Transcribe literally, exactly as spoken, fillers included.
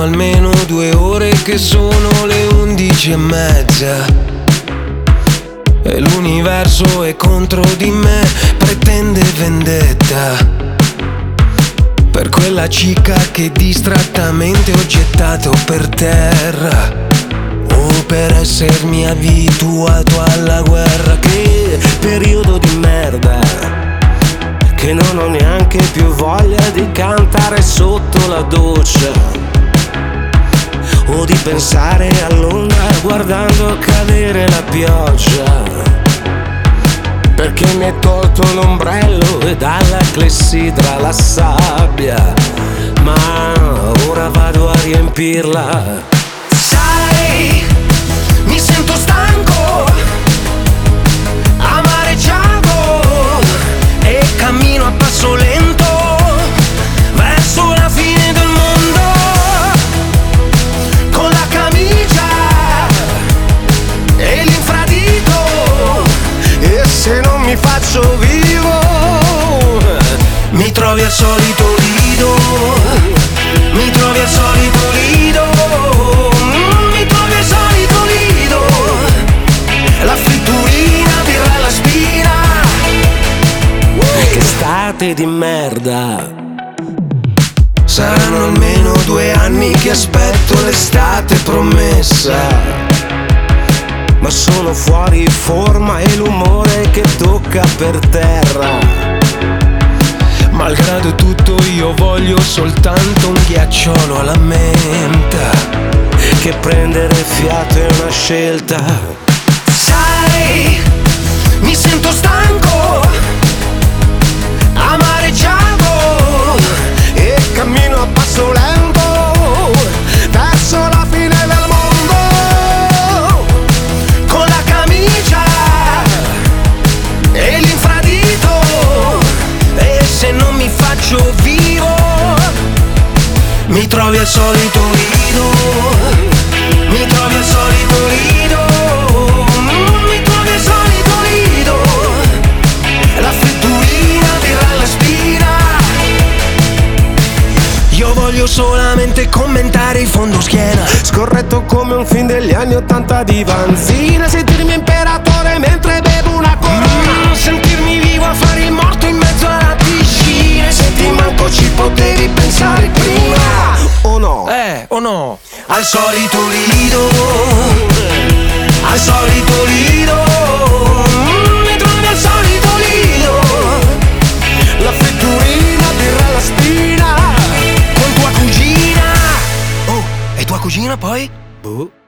almeno due ore che sono le undici e mezza e l'universo è contro di me, pretende vendetta per quella cica che distrattamente ho gettato per terra, o per essermi abituato alla guerra. Che periodo di merda, che non ho neanche più voglia di cantare sotto la doccia, o di pensare all'onda guardando cadere la pioggia, perché mi hai tolto l'ombrello e dalla clessidra la sabbia, ma ora vado a riempirla. Sai, mi sento stanco, amareggiato, e cammino a passo lento verso la fine del mondo, con la camicia e l'infradito, e se non mi faccio vivo mi trovi al solito lido, mi trovi al solito lido, mi trovi al solito lido, la fritturina, birra alla spina. Che estate di merda. Saranno almeno due anni che aspetto l'estate promessa, ma sono fuori forma e l'umore che tocca per terra. Malgrado tutto io voglio soltanto un ghiacciolo alla menta, che prendere fiato è una scelta. Sai, mi sento stanco, amareggiato, e cammino a passo lento verso la fine del mondo, con la camicia e l'infradito, e se non mi faccio vivo mi trovi al solito lido, mi trovi al solito lido, mi trovi al solito lido, la fritturina, birra alla spina. Io voglio solamente commentare il fondoschiena, scorretto come un film degli anni ottanta di Vanzina, sentirmi imperatore mentre bevo una corona, mm, sentirmi vivo a fare il morto in mezzo alla piscina, e senti manco ci potevi pensare prima, o no? Eh, o no? Al solito lido, al solito lido, mm, mi trovi al solito lido, la fritturina, birra alla spina, con tua cugina. Oh, e tua cugina poi? Boh.